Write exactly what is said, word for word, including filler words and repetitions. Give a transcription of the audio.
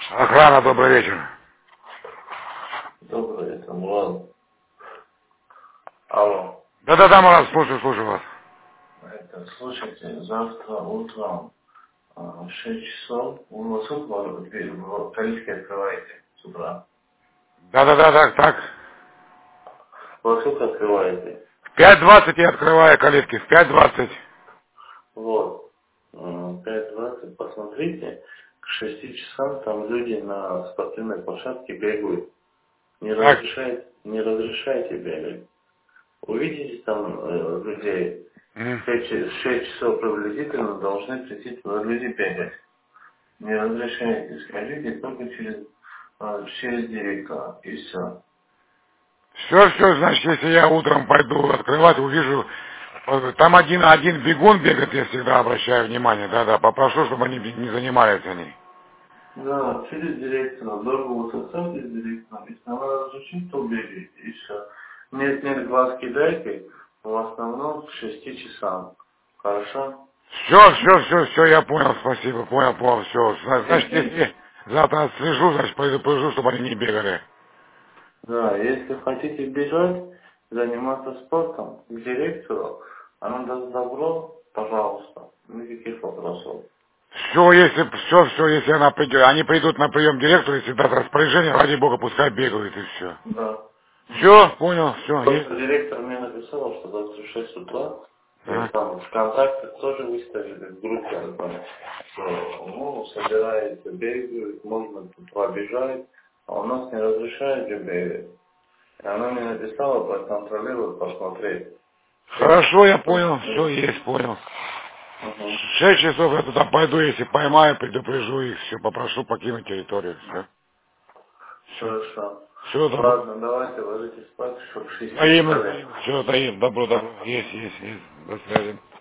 Охрана, добрый вечер. Добрый, это Мурат. Алло. Да-да-да, Марат, слушаю, слушаю вас. Это, слушайте, завтра утром а, в шесть часов вы во сколько дверь в калитке открываете с утра? Да-да-да, так, так. Во сколько открываете? В пять двадцать я открываю калитки, в пять двадцать. Вот. М, пять двадцать, посмотрите, к шести часам там люди на спортивной площадке бегают. Не Так. разрешайте, не разрешайте бегать. Увидите там э, людей, М. в шесть часов приблизительно должны прийти туда люди бегать. Не разрешаете, скажите только через, а, через директора, и все. Все, все, значит, если я утром пойду открывать, увижу, э, там один, один бегун бегает, я всегда обращаю внимание, да-да, попрошу, чтобы они не занимались они. Да, через директора, дорого составьте с директором, если надо разрешить, то бегайте, и все. Нет, нет, глаз кидайте, в основном к шести часам. Хорошо? Все, все, все, все, я понял, спасибо, понял, понял, все. Значит, Если, если завтра отслежу, значит, предупрежу, чтобы они не бегали. да, если хотите бежать, заниматься спортом, к директору, она даст добро, пожалуйста, никаких вопросов. Все, если все, все, если она придет, они придут на прием директору, если даст распоряжение, ради бога, пускай бегают и все. Да. Все, понял, все, есть. Просто директор мне написал, что завтра в шесть утра, и Ага. там в контактах тоже выставили, в группе, там, что, ну, собирается, бегают, можно тут пробежать, а у нас не разрешают же бегать. И она мне написала проконтролировать, посмотреть. Шесть Хорошо, я часов. понял, все есть, понял. Угу. В шесть часов я туда пойду, если поймаю, предупрежу их, все, попрошу покинуть территорию, все. Все. Хорошо. Все, добро. Ладно, давайте ложитесь спать, чтобы в шести Взаимно, встали. взаимно. Все, добро, добро. Есть, есть, есть. До связи.